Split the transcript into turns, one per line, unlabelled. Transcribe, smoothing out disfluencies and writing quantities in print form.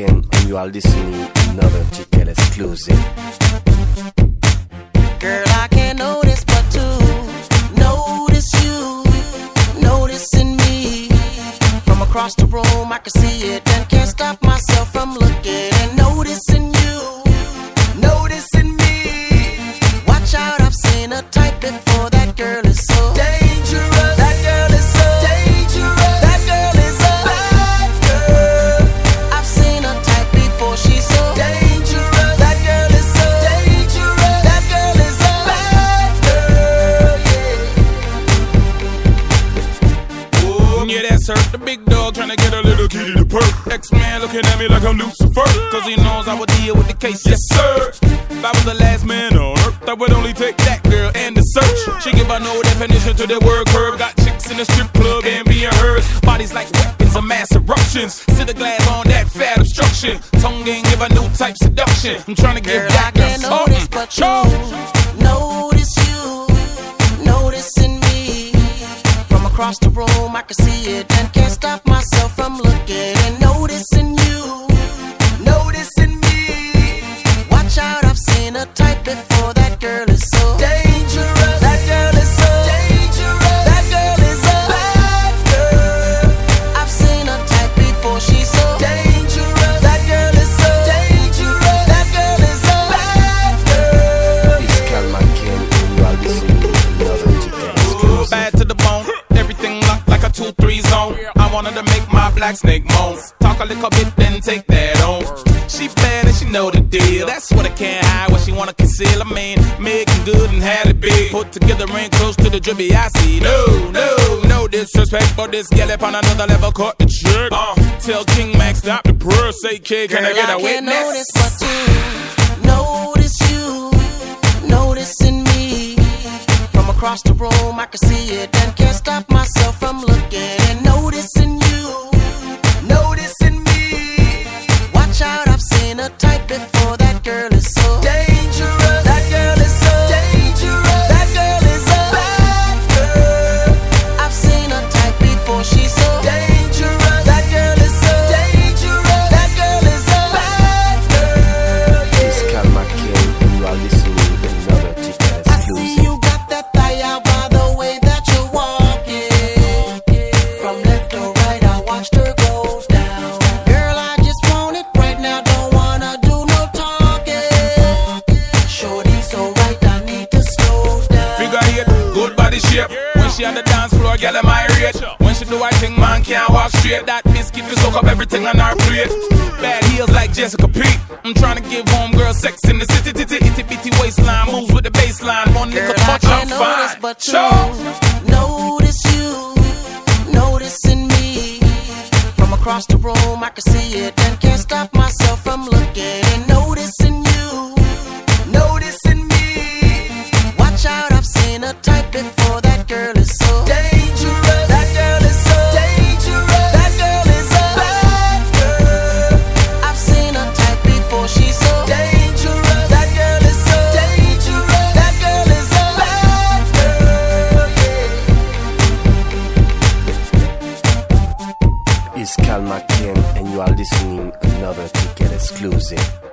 Ken, and you are listening another ticket exclusive.
Girl, I can't notice but to notice you, noticing me. From across the room, I can see it and can't stop myself from looking and noticing you, noticing me. Watch out, I've seen a type before. That girl is so dangerous. That girl is so dangerous. That girl is a bad girl. I've seen a type before. She's so dangerous. That girl is so dangerous. That girl is a bad girl. Yeah.
Oh, yeah, that's her. The big dog trying to get a little kitty to perk. X-Man looking at me like I'm Lucifer, cause he knows I would deal with the case. Yes, sir. If I was the last man on earth, I would only take that girl and the search. She give her no definition to the word curve. Got chicks in the strip club and being hers. Bodies like weapons of mass eruptions. Sit the glass on that fat obstruction. Tongue game give a new type seduction. I'm trying to give
girl,
that
I can't notice but you notice you, noticing me. From across the room I can see it and can't stop myself from looking and noticing you, noticing me. Watch out, I've seen a type before. That girl is so dangerous. That girl is so dangerous. That girl is a bad girl. I've seen a type before. She's so dangerous. That girl is so dangerous. That girl is a bad girl.
It's Calma Ken, and you are listening another ticket exclusive.
bad to the bone. Everything locked like a 2-3 zone. I wanted to make my black snake moan. Talk a little bit, then take that on. She bad and she know the deal. That's what I can't hide, what she wanna conceal. I mean, making good and had it big. Put together ring close to the drippy I see. No disrespect, but this gal up on another level caught the trick. Tell King Max stop the prayer. Say, kid, can I get a witness?
Girl, I can't notice but to notice you, noticing me. From across the room I can see it and can't stop myself from looking and noticing you, noticing me. Watch out, I've seen a type before. That girl is so dangerous. That girl is so dangerous. That girl is a bad girl. I've seen a type before. She's so dangerous. That girl is so dangerous. That girl is a bad girl.
It's Calma Ken, and you are listening another ticket
I see
exclusive.
you got that thigh out by the way that you're walking. From left to right, I watched her go down. Girl, I just want it right now, don't wanna do no talking. Shorty so right, I need to slow down.
Figure eight, good body shape. When she on the dance floor, girl, am I rate? When she do I think man can't walk straight. That biscuit will soak up everything on her plate. Bad heels like Jessica Pete. I'm trying to give homegirl sex in the city. Itty bitty waistline moves with the baseline. One
Girl,
little
I
touch, I'm
can't notice
fine.
but to notice you, noticing me. From across the room I can see it and can't stop myself from looking and noticing you, noticing me. Watch out, I've seen a type before. That girl is so dangerous. That girl is so dangerous. That girl is a bad girl. I've seen a type before. She's so dangerous. That girl is so dangerous. That girl is a bad girl. Yeah.
It's Calma Ken, and you are listening another ticket exclusive.